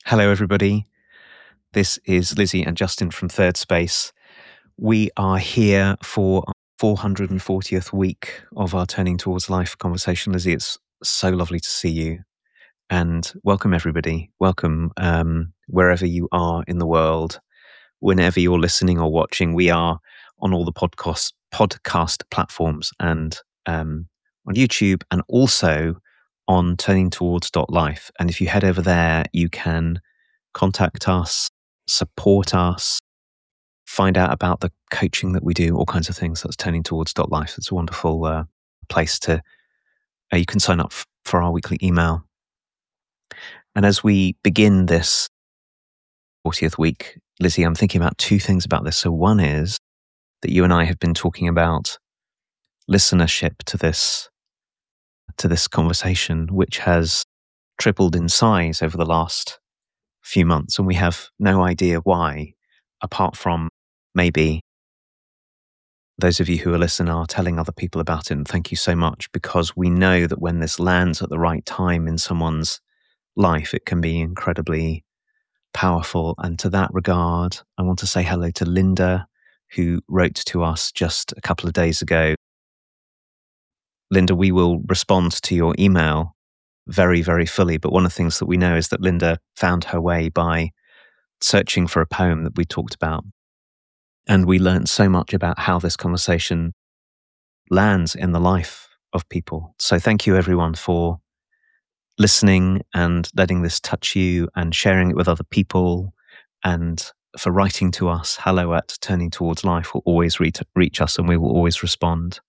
Hello, everybody. This is Lizzie and Justin from Third Space. We are here for our 440th week of our Turning Towards Life conversation. Lizzie, it's so lovely to see you. And welcome, everybody. Welcome wherever you are in the world. Whenever you're listening or watching, we are on all the podcast platforms and on YouTube, and also on turningtowards.life. And if you head over there, you can contact us, support us, find out about the coaching that we do, all kinds of things. That's turningtowards.life. It's a wonderful place to, you can sign up for our weekly email. And as we begin this 40th week, Lizzie, I'm thinking about two things about this. So one is that you and I have been talking about listenership to this conversation, which has tripled in size over the last few months, and we have no idea why, apart from maybe those of you who are listening are telling other people about it, and thank you so much, because we know that when this lands at the right time in someone's life, it can be incredibly powerful. And to that regard, I want to say hello to Linda, who wrote to us just a couple of days ago. Linda, we will respond to your email very, very fully, but one of the things that we know is that Linda found her way by searching for a poem that we talked about. And we learned so much about how this conversation lands in the life of people. So thank you, everyone, for listening and letting this touch you and sharing it with other people, and for writing to us. Hello at Turning Towards Life will always reach us, and we will always respond.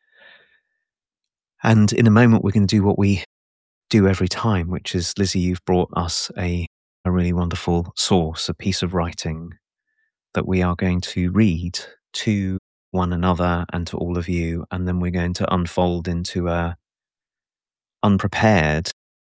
And in a moment, we're going to do what we do every time, which is, Lizzie, you've brought us a really wonderful source, a piece of writing that we are going to read to one another and to all of you, and then we're going to unfold into a unprepared,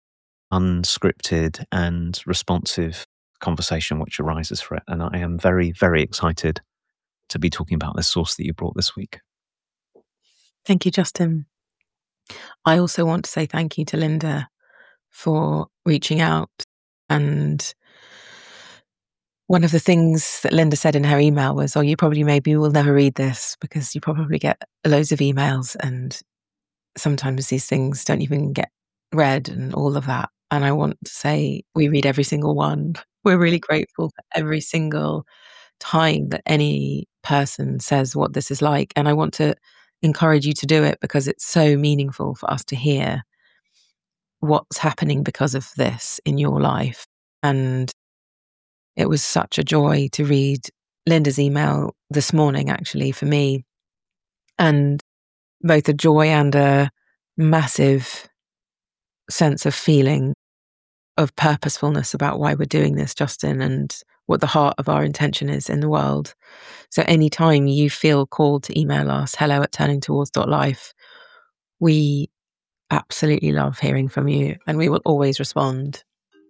unscripted and responsive conversation which arises for it. And I am very, very excited to be talking about this source that you brought this week. Thank you, Justin. I also want to say thank you to Linda for reaching out. And one of the things that Linda said in her email was, you probably maybe will never read this because you probably get loads of emails and sometimes these things don't even get read and all of that. And I want to say we read every single one. We're really grateful for every single time that any person says what this is like. And I want to encourage you to do it because it's so meaningful for us to hear what's happening because of this in your life. And it was such a joy to read Linda's email this morning, actually, for me. And both a joy and a massive sense of feeling of purposefulness about why we're doing this, Justin, and what the heart of our intention is in the world. So anytime you feel called to email us, hello@turningtowards.life, we absolutely love hearing from you and we will always respond.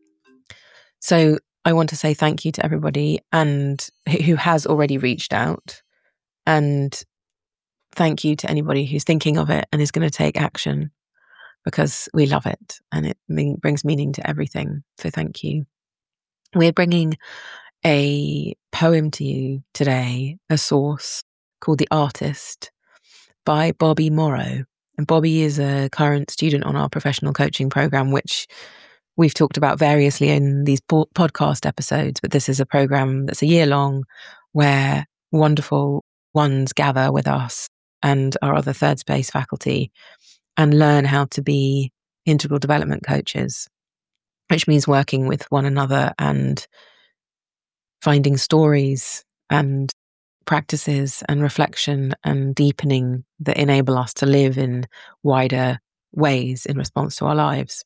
So I want to say thank you to everybody and who has already reached out, and thank you to anybody who's thinking of it and is going to take action, because we love it and it brings meaning to everything. So thank you. We're bringing a poem to you today, a source called The Artist by Bobby Morrow. And Bobby is a current student on our professional coaching program, which we've talked about variously in these podcast episodes. But this is a program that's a year long where wonderful ones gather with us and our other Third Space faculty and learn how to be integral development coaches, which means working with one another and finding stories and practices and reflection and deepening that enable us to live in wider ways in response to our lives.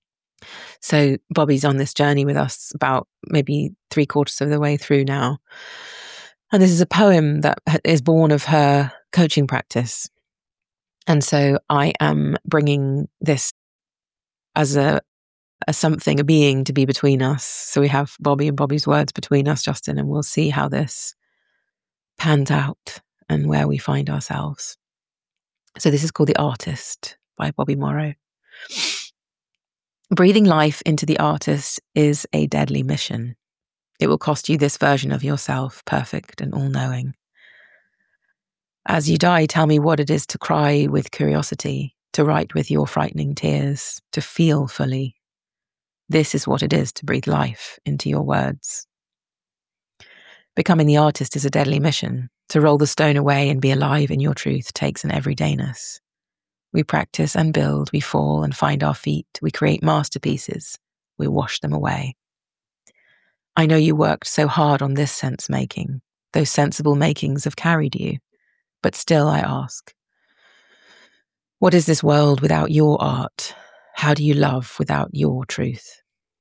So Bobby's on this journey with us about maybe 3/4 of the way through now. And this is a poem that is born of her coaching practice. And so I am bringing this as a something, a being to be between us. So we have Bobby and Bobby's words between us, Justin, and we'll see how this pans out and where we find ourselves. So this is called The Artist by Bobby Morrow. Breathing life into the artist is a deadly mission. It will cost you this version of yourself, perfect and all-knowing. As you die, tell me what it is to cry with curiosity, to write with your frightening tears, to feel fully. This is what it is to breathe life into your words. Becoming the artist is a deadly mission. To roll the stone away and be alive in your truth takes an everydayness. We practice and build, we fall and find our feet, we create masterpieces, we wash them away. I know you worked so hard on this sense-making. Those sensible makings have carried you. But still I ask, what is this world without your art? How do you love without your truth?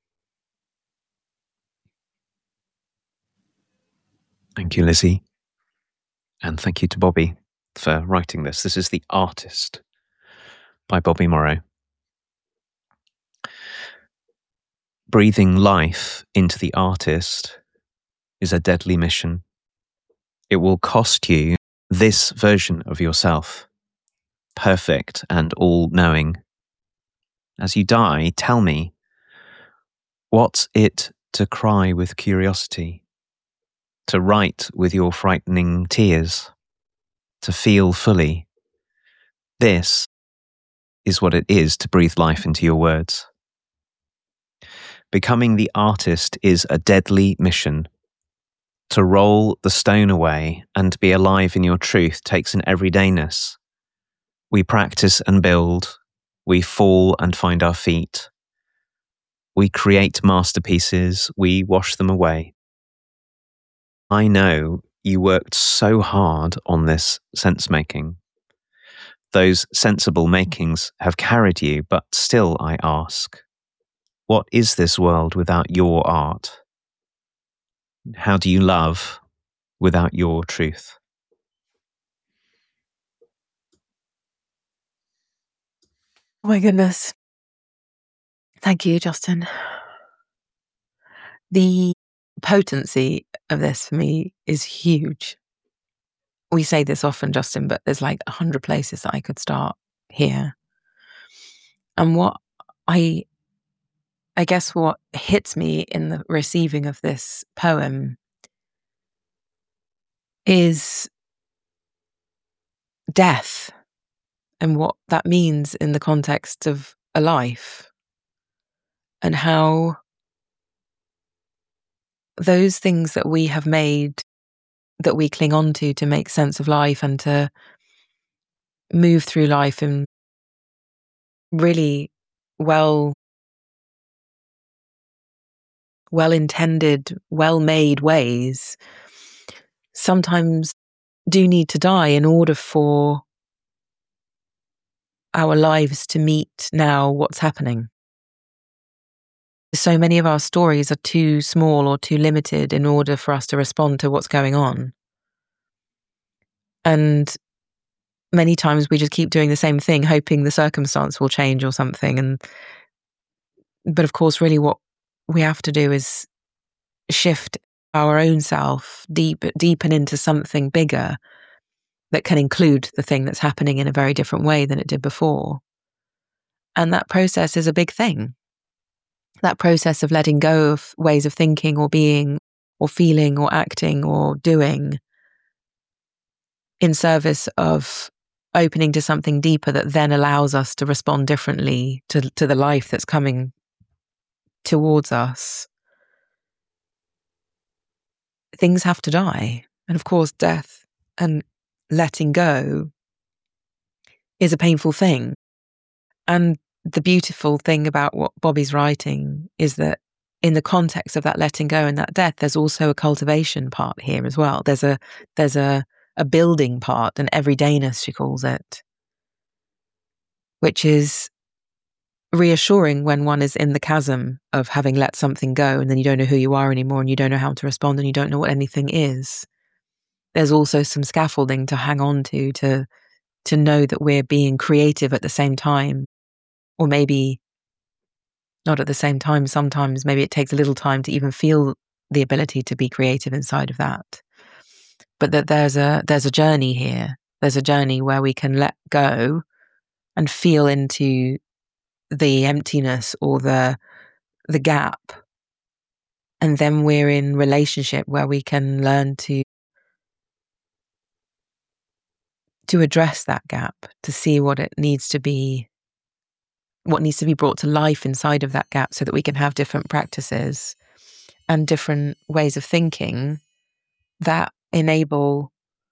Thank you, Lizzie. And thank you to Bobby for writing this. This is The Artist by Bobby Morrow. Breathing life into the artist is a deadly mission. It will cost you this version of yourself, perfect and all-knowing. As you die, tell me, what's it to cry with curiosity, to write with your frightening tears, to feel fully? This is what it is to breathe life into your words. Becoming the artist is a deadly mission. To roll the stone away and be alive in your truth takes an everydayness. We practice and build. We fall and find our feet. We create masterpieces. We wash them away. I know you worked so hard on this sense-making. Those sensible makings have carried you, but still I ask, what is this world without your art? How do you love without your truth? Oh my goodness. Thank you, Justin. The potency of this for me is huge. We say this often, Justin, but there's like 100 places that I could start here. And what I guess what hits me in the receiving of this poem is death and what that means in the context of a life, and how those things that we have made, that we cling on to make sense of life and to move through life in really well-intended, well-made ways, sometimes do need to die in order for our lives to meet now what's happening. So many of our stories are too small or too limited in order for us to respond to what's going on. And many times we just keep doing the same thing, hoping the circumstance will change or something. But of course, really what we have to do is shift our own self deepen into something bigger that can include the thing that's happening in a very different way than it did before. And that process is a big thing. That process of letting go of ways of thinking or being or feeling or acting or doing in service of opening to something deeper that then allows us to respond differently to the life that's coming towards us. Things have to die. And of course, death and letting go is a painful thing. And the beautiful thing about what Bobby's writing is that in the context of that letting go and that death, there's also a cultivation part here as well. There's a building part, an everydayness, she calls it, which is reassuring when one is in the chasm of having let something go and then you don't know who you are anymore and you don't know how to respond and you don't know what anything is. There's also some scaffolding to hang on to know that we're being creative at the same time, or maybe not at the same time. Sometimes maybe it takes a little time to even feel the ability to be creative inside of that. But that there's a journey here. There's a journey where we can let go and feel into the emptiness or the gap. And then we're in relationship where we can learn to address that gap, to see what needs to be brought to life inside of that gap, so that we can have different practices and different ways of thinking that enable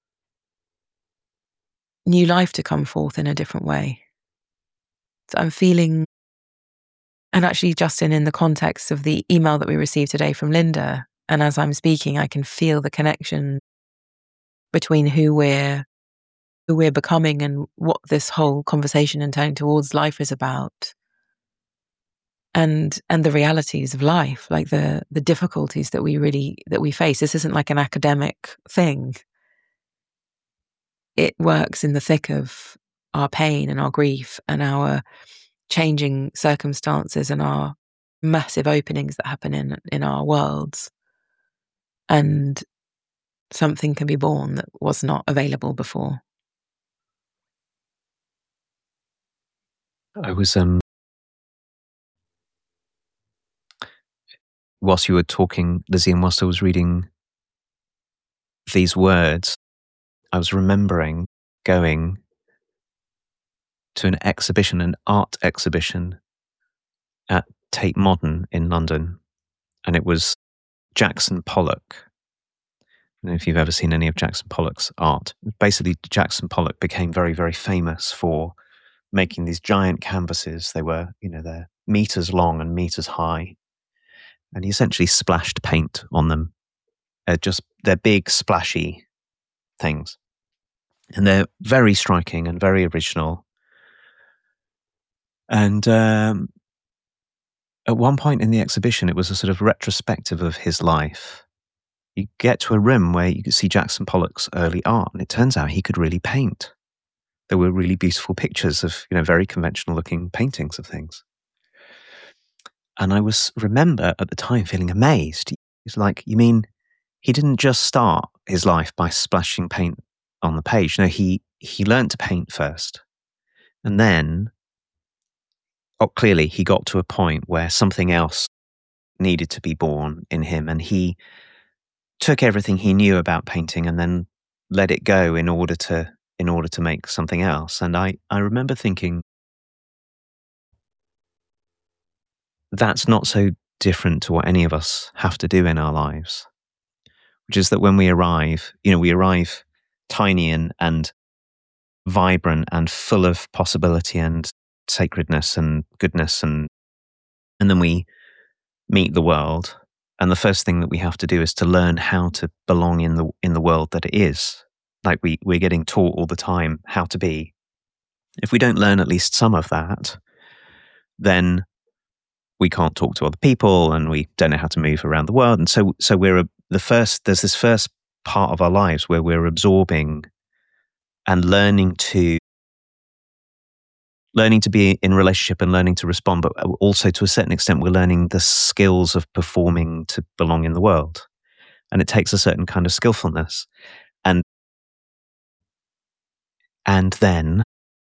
new life to come forth in a different way. So I'm feeling, and actually, Justin, in the context of the email that we received today from Linda, and as I'm speaking, I can feel the connection between who we're becoming and what this whole conversation and turning towards life is about, and the realities of life, like the difficulties that we face. This isn't like an academic thing. It works in the thick of our pain and our grief and our changing circumstances and our massive openings that happen in our worlds. And something can be born that was not available before. I was, whilst you were talking, Lizzie, and whilst I was reading these words, I was remembering going to an exhibition, an art exhibition at Tate Modern in London, and it was Jackson Pollock. I don't know if you've ever seen any of Jackson Pollock's art. Basically, Jackson Pollock became very, very famous for making these giant canvases. They were, they're meters long and meters high, and he essentially splashed paint on them. They're big, splashy things, and they're very striking and very original. And at one point in the exhibition, it was a sort of retrospective of his life. You get to a room where you could see Jackson Pollock's early art, and it turns out he could really paint. There were really beautiful pictures of, very conventional looking paintings of things. And I remember at the time feeling amazed. It's like, you mean he didn't just start his life by splashing paint on the page? No, he learned to paint first. And then, clearly he got to a point where something else needed to be born in him, and he took everything he knew about painting and then let it go in order to make something else. And I remember thinking, that's not so different to what any of us have to do in our lives, which is that when we arrive, we arrive tiny and vibrant and full of possibility and sacredness and goodness, and then we meet the world, and the first thing that we have to do is to learn how to belong in the world that it is. Like we're getting taught all the time how to be. If we don't learn at least some of that, then we can't talk to other people, and we don't know how to move around the world. And so there's this first part of our lives where we're absorbing and learning to be in relationship and learning to respond, but also to a certain extent, we're learning the skills of performing to belong in the world. And it takes a certain kind of skillfulness. And then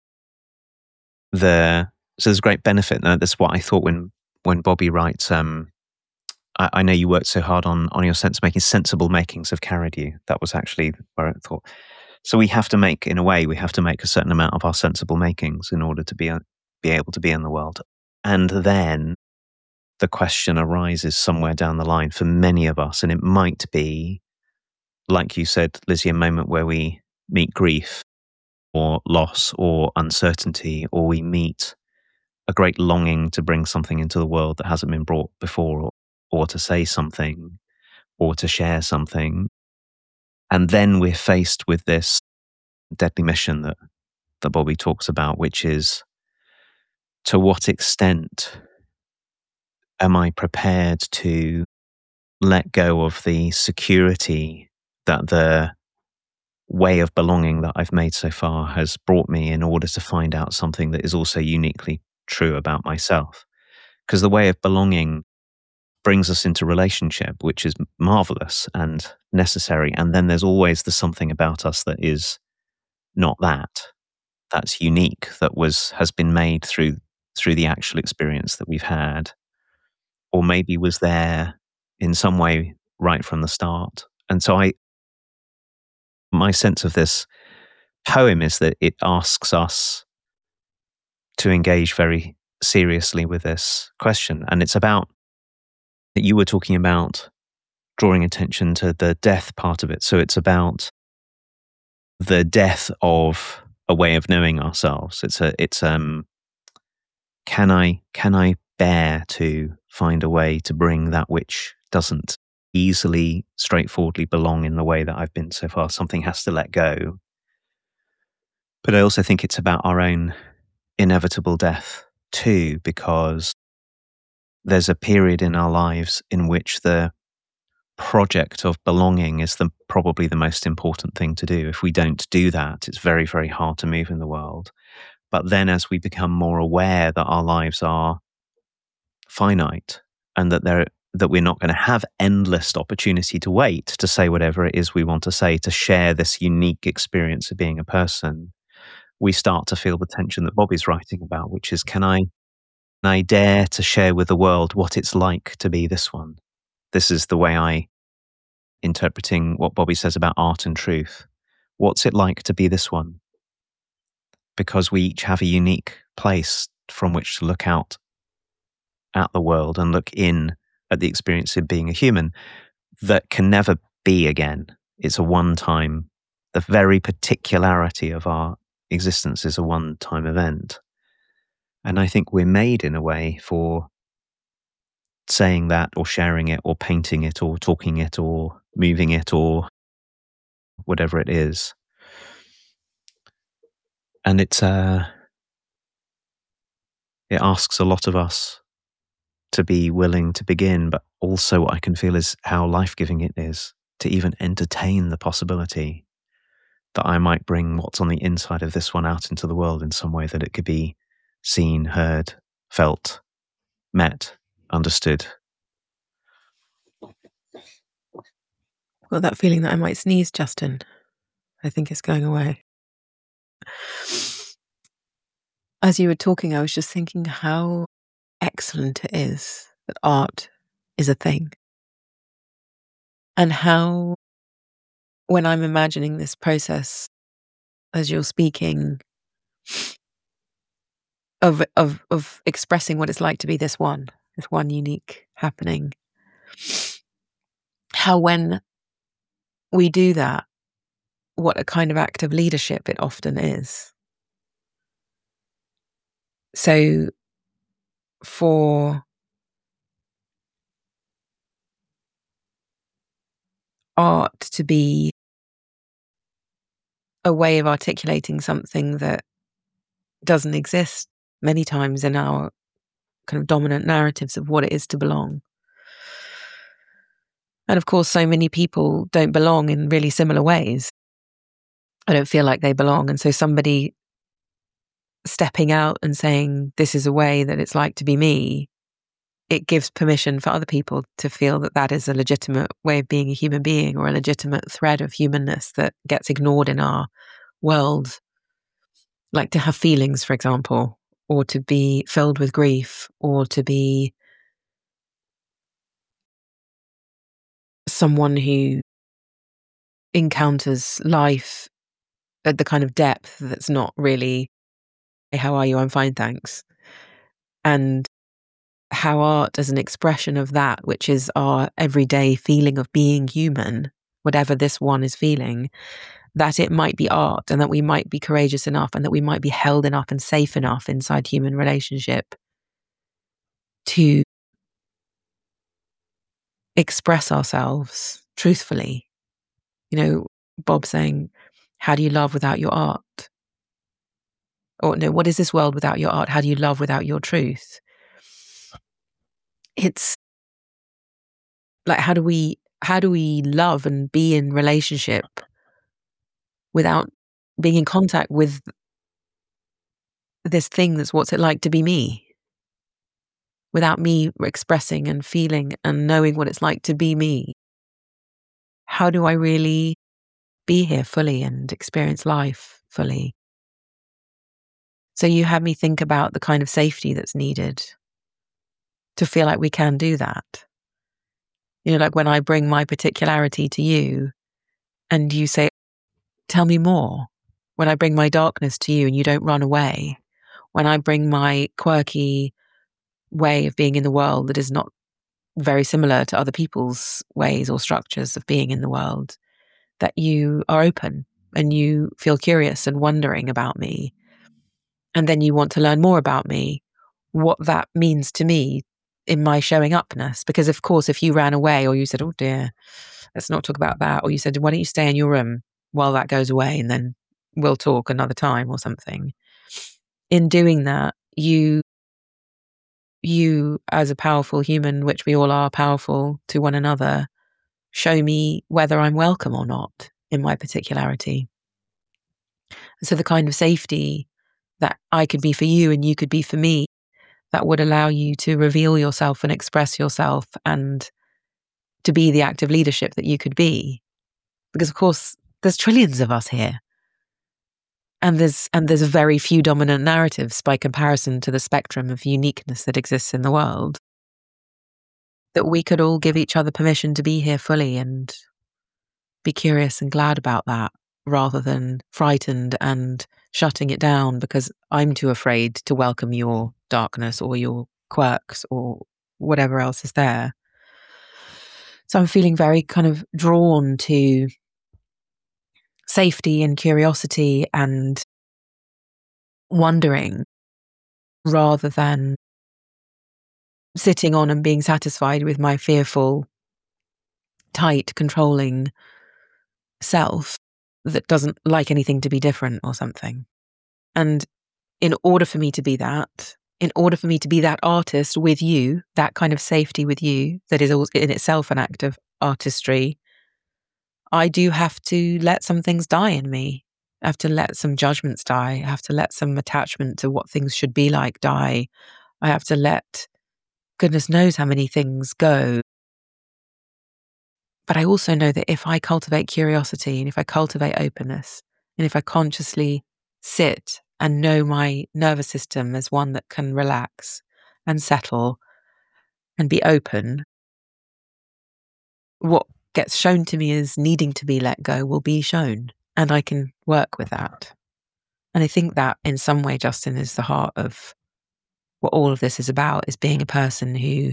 so there's a great benefit. That's what I thought when Bobby writes, I know you worked so hard on your sensible makings of Carridew. That was actually where I thought. So we have to make a certain amount of our sensible makings in order to be able to be in the world. And then the question arises somewhere down the line for many of us, and it might be, like you said, Lizzie, a moment where we meet grief or loss or uncertainty, or we meet a great longing to bring something into the world that hasn't been brought before, or to say something, or to share something. And then we're faced with this deadly mission that Bobby talks about, which is, to what extent am I prepared to let go of the security that the way of belonging that I've made so far has brought me, in order to find out something that is also uniquely true about myself? Because the way of belonging brings us into relationship, which is marvelous and necessary. And then there's always the something about us that is not that's unique, that has been made through through the actual experience that we've had, or maybe was there in some way right from the start. And so my sense of this poem is that it asks us to engage very seriously with this question. And it's about that you were talking about drawing attention to the death part of it. So it's about the death of a way of knowing ourselves. Can I bear to find a way to bring that which doesn't easily, straightforwardly belong in the way that I've been so far? Something has to let go. But I also think it's about our own inevitable death too, because there's a period in our lives in which the project of belonging is probably the most important thing to do. If we don't do that, it's very, very hard to move in the world. But then as we become more aware that our lives are finite and that we're not going to have endless opportunity to wait to say whatever it is we want to say, to share this unique experience of being a person, we start to feel the tension that Bobby's writing about, which is, can I dare to share with the world what it's like to be this one? This is the way I interpreting what Bobby says about art and truth. What's it like to be this one? Because we each have a unique place from which to look out at the world and look in at the experience of being a human that can never be again. It's a one-time, the very particularity of our existence is a one-time event. And I think we're made in a way for saying that or sharing it or painting it or talking it or moving it or whatever it is. And it asks a lot of us to be willing to begin, but also what I can feel is how life-giving it is to even entertain the possibility that I might bring what's on the inside of this one out into the world in some way that it could be seen, heard, felt, met, understood. Well, that feeling that I might sneeze, Justin, I think it's going away. As you were talking, I was just thinking how excellent it is that art is a thing. And how, when I'm imagining this process as you're speaking, of expressing what it's like to be this one unique happening, how when we do that, what a kind of act of leadership it often is. So for art to be a way of articulating something that doesn't exist many times in our kind of dominant narratives of what it is to belong. And of course, so many people don't belong in really similar ways. I don't feel like they belong. And so somebody stepping out and saying, this is a way that it's like to be me, it gives permission for other people to feel that that is a legitimate way of being a human being, or a legitimate thread of humanness that gets ignored in our world. Like to have feelings, for example, or to be filled with grief, or to be someone who encounters life at the kind of depth that's not really, hey, how are you? I'm fine, thanks. And how art as an expression of that, which is our everyday feeling of being human, whatever this one is feeling, that it might be art, and that we might be courageous enough, and that we might be held enough and safe enough inside human relationship to express ourselves truthfully. You know, Bob saying, how do you love without your art? Or no, what is this world without your art? How do you love without your truth? It's like, how do we love and be in relationship without being in contact with this thing that's what's it like to be me? Without me expressing and feeling and knowing what it's like to be me. How do I really be here fully and experience life fully? So you had me think about the kind of safety that's needed to feel like we can do that. Like when I bring my particularity to you and you say, tell me more. When I bring my darkness to you and you don't run away. When I bring my quirky way of being in the world that is not very similar to other people's ways or structures of being in the world, that you are open and you feel curious and wondering about me. And then you want to learn more about me, what that means to me in my showing upness. Because of course, if you ran away or you said, oh dear, let's not talk about that. Or you said, why don't you stay in your room while that goes away and then we'll talk another time or something. In doing that, you as a powerful human, which we all are powerful to one another, show me whether I'm welcome or not in my particularity. So the kind of safety that I could be for you and you could be for me, that would allow you to reveal yourself and express yourself and to be the active leadership that you could be. Because of course, there's trillions of us here. And there's very few dominant narratives by comparison to the spectrum of uniqueness that exists in the world. That we could all give each other permission to be here fully and be curious and glad about that, rather than frightened and shutting it down because I'm too afraid to welcome your darkness or your quirks or whatever else is there. So I'm feeling very kind of drawn to safety and curiosity and wondering, rather than sitting on and being satisfied with my fearful, tight, controlling self that doesn't like anything to be different or something. And in order for me to be that, in order for me to be that artist with you, that kind of safety with you, that is in itself an act of artistry, I do have to let some things die in me. I have to let some judgments die. I have to let some attachment to what things should be like die. I have to let goodness knows how many things go. But I also know that if I cultivate curiosity and if I cultivate openness and if I consciously sit and know my nervous system as one that can relax and settle and be open, what gets shown to me as needing to be let go will be shown, and I can work with that. And I think that in some way, Justin, is the heart of what all of this is about, is being a person who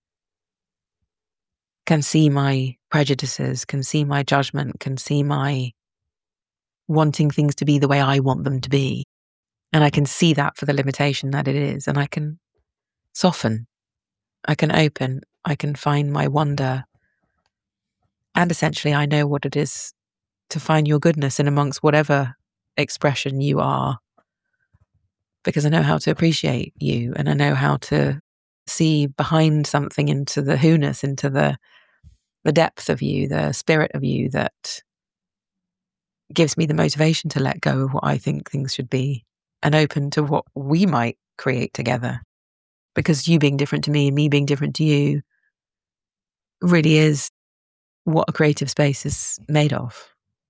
can see my prejudices, can see my judgment, can see my wanting things to be the way I want them to be. And I can see that for the limitation that it is. And I can soften, I can open, I can find my wonder. And essentially, I know what it is to find your goodness in amongst whatever expression you are, because I know how to appreciate you and I know how to see behind something into the who-ness, into the depth of you, the spirit of you that gives me the motivation to let go of what I think things should be and open to what we might create together. Because you being different to me and me being different to you really is what a creative space is made of.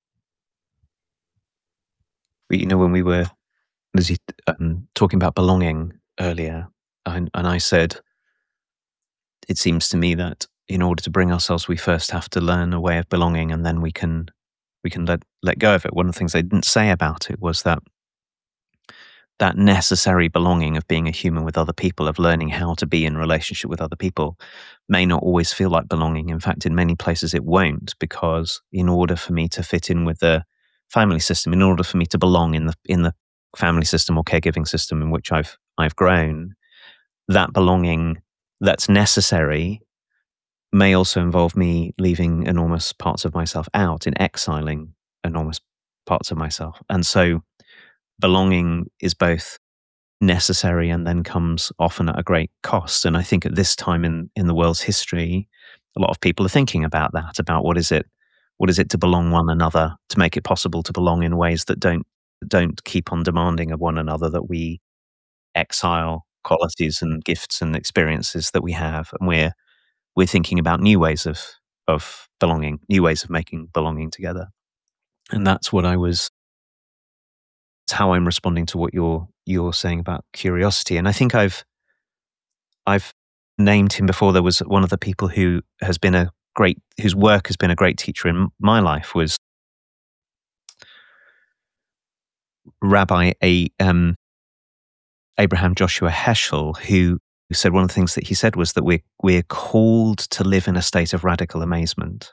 When we were talking about belonging earlier, and I said, it seems to me that in order to bring ourselves, we first have to learn a way of belonging, and then we can let go of it. One of the things I didn't say about it was that necessary belonging of being a human with other people, of learning how to be in relationship with other people, may not always feel like belonging. In fact, in many places it won't, because in order for me to fit in with the family system, in order for me to belong in the family system or caregiving system in which I've grown, that belonging that's necessary may also involve me leaving enormous parts of myself out, in exiling enormous parts of myself. And so belonging is both necessary and then comes often at a great cost. And I think at this time in the world's history, a lot of people are thinking about that, about what is it to belong one another, to make it possible to belong in ways that don't keep on demanding of one another that we exile qualities and gifts and experiences that we have. And we're thinking about new ways of belonging, new ways of making belonging together. And that's what I was how I'm responding to what you're saying about curiosity. And I think I've named him before. There was one of the people whose work has been a great teacher in my life was Rabbi Abraham Joshua Heschel, who said one of the things that he said was that we're called to live in a state of radical amazement.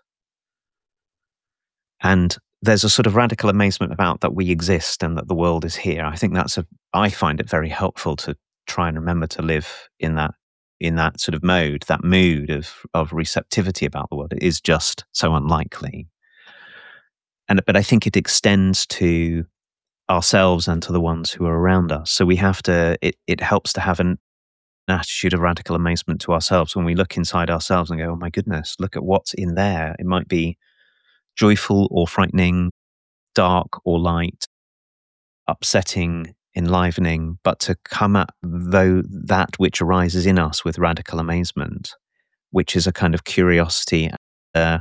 And there's a sort of radical amazement about that we exist and that the world is here. I think I find it very helpful to try and remember to live in that sort of mode, that mood of receptivity about the world. It is just so unlikely. But I think it extends to ourselves and to the ones who are around us. So we have to, it helps to have an attitude of radical amazement to ourselves when we look inside ourselves and go, oh my goodness, look at what's in there. It might be joyful or frightening, dark or light, upsetting, enlivening, but to come at that which arises in us with radical amazement, which is a kind of curiosity. I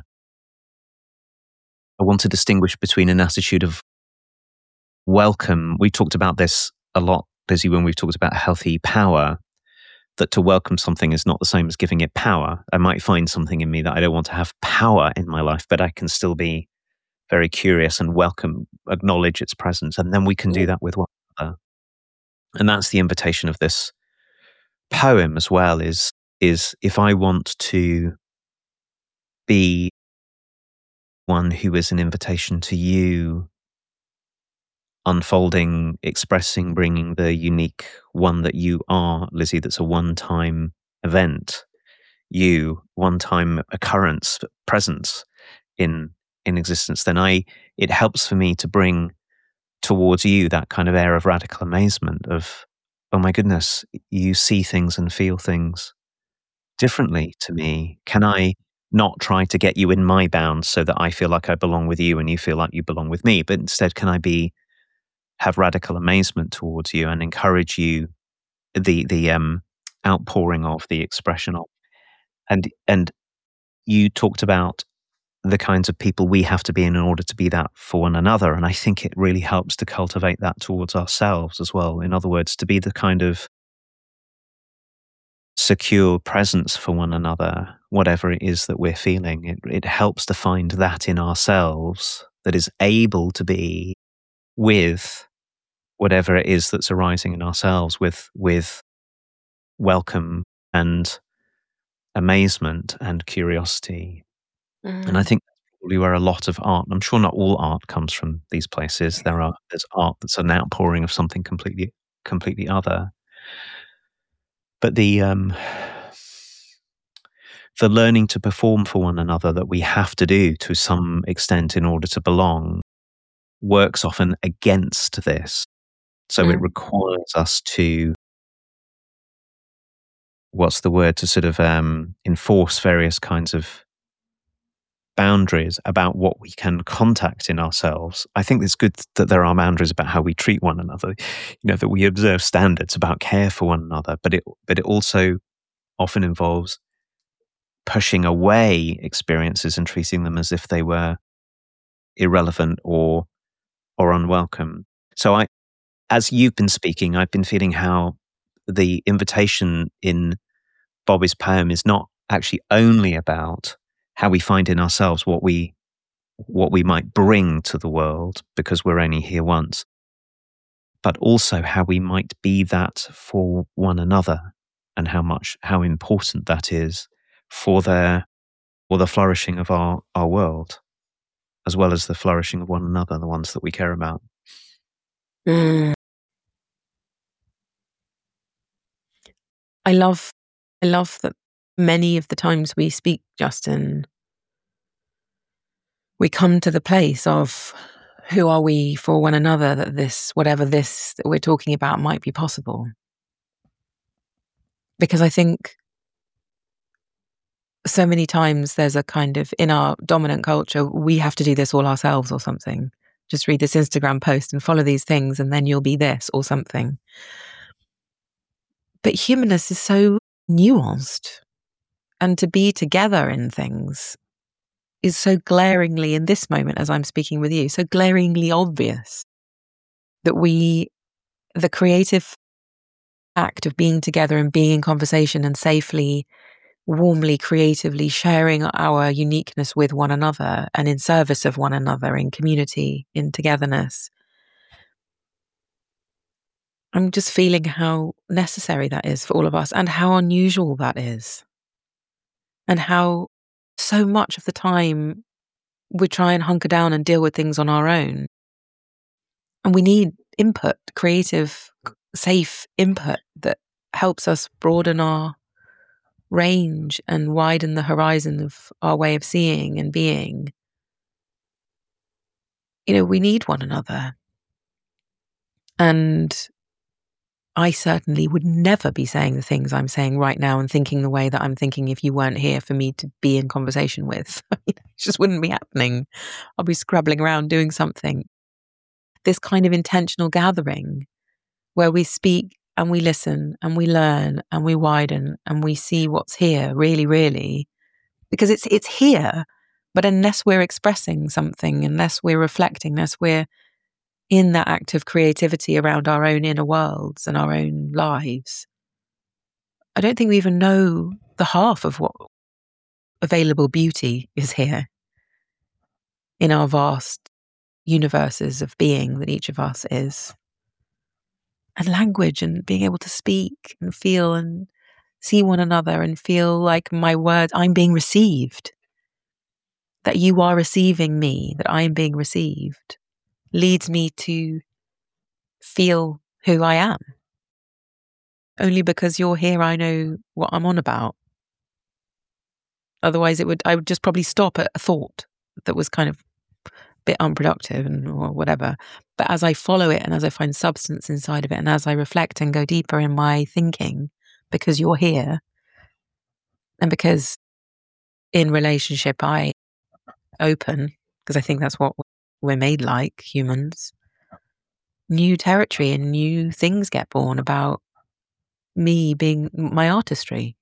want to distinguish between an attitude of welcome. We talked about this a lot, Lizzie, when we've talked about healthy power, that to welcome something is not the same as giving it power. I might find something in me that I don't want to have power in my life, but I can still be very curious and welcome, acknowledge its presence. And then we can do that with one another. And that's the invitation of this poem as well, is if I want to be one who is an invitation to you, unfolding, expressing, bringing the unique one that you are, Lizzie, that's a one-time event, you, one-time occurrence, presence in existence, then it helps for me to bring towards you that kind of air of radical amazement of, oh my goodness, you see things and feel things differently to me. Can I not try to get you in my bounds so that I feel like I belong with you and you feel like you belong with me, but instead can I have radical amazement towards you and encourage you, the outpouring of, the expression of. And you talked about the kinds of people we have to be in order to be that for one another. And I think it really helps to cultivate that towards ourselves as well. In other words, to be the kind of secure presence for one another, whatever it is that we're feeling. It helps to find that in ourselves that is able to be with whatever it is that's arising in ourselves with welcome and amazement and curiosity. And I think that's probably where a lot of art, I'm sure not all art comes from these places. There's art that's an outpouring of something completely other. But the learning to perform for one another that we have to do to some extent in order to belong works often against this. So it requires us to, to sort of enforce various kinds of boundaries about what we can contact in ourselves. I think it's good that there are boundaries about how we treat one another, that we observe standards about care for one another, but it also often involves pushing away experiences and treating them as if they were irrelevant or unwelcome. So as you've been speaking, I've been feeling how the invitation in Bobby's poem is not actually only about how we find in ourselves what we might bring to the world because we're only here once, but also how we might be that for one another and how important that is for the flourishing of our world, as well as the flourishing of one another, the ones that we care about. I love that many of the times we speak, Justin, we come to the place of who are we for one another, that whatever this that we're talking about might be possible. Because I think so many times there's a kind of, in our dominant culture, we have to do this all ourselves or something. Just read this Instagram post and follow these things and then you'll be this or something. But humanness is so nuanced. And to be together in things is so glaringly, in this moment as I'm speaking with you, so glaringly obvious. that the creative act of being together and being in conversation and safely, warmly, creatively sharing our uniqueness with one another and in service of one another, in community, in togetherness. I'm just feeling how necessary that is for all of us and how unusual that is. And how so much of the time we try and hunker down and deal with things on our own. And we need input, creative, safe input that helps us broaden our range and widen the horizon of our way of seeing and being. We need one another. And I certainly would never be saying the things I'm saying right now and thinking the way that I'm thinking if you weren't here for me to be in conversation with. It just wouldn't be happening. I'll be scrabbling around doing something. This kind of intentional gathering where we speak and we listen and we learn and we widen and we see what's here really, really, because it's here. But unless we're expressing something, unless we're reflecting, unless we're in that act of creativity around our own inner worlds and our own lives, I don't think we even know the half of what available beauty is here in our vast universes of being that each of us is. And language and being able to speak and feel and see one another and feel like my words, I'm being received, that you are receiving me, that I am being received, leads me to feel who I am. Only because you're here, I know what I'm on about. Otherwise, I would just probably stop at a thought that was kind of a bit unproductive or whatever. But as I follow it and as I find substance inside of it and as I reflect and go deeper in my thinking, because you're here and because in relationship I open, because I think that's what we're made like, humans, new territory and new things get born about me being my artistry.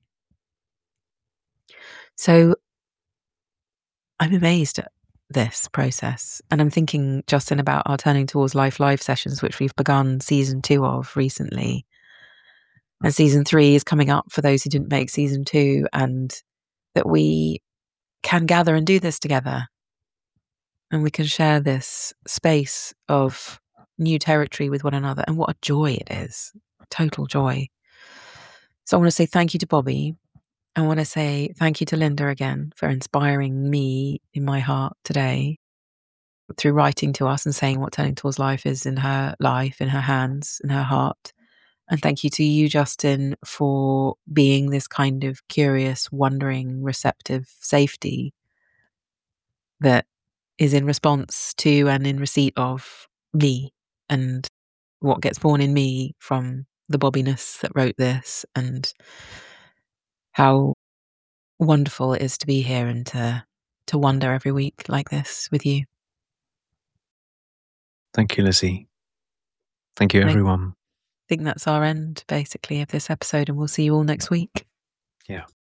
So I'm amazed at this process. And I'm thinking, Justin, about our Turning Towards Life live sessions, which we've begun season 2 of recently. And season 3 is coming up for those who didn't make season 2, and that we can gather and do this together. And we can share this space of new territory with one another. And what a joy it is. Total joy. So I want to say thank you to Bobby. I want to say thank you to Linda again for inspiring me in my heart today through writing to us and saying what Turning Towards Life is in her life, in her hands, in her heart. And thank you to you, Justin, for being this kind of curious, wondering, receptive safety that is in response to and in receipt of me and what gets born in me from the Bobbiness that wrote this, and how wonderful it is to be here and to wonder every week like this with you. Thank you, Lizzie. Thank you, everyone. I think that's our end, basically, of this episode, and we'll see you all next week. Yeah.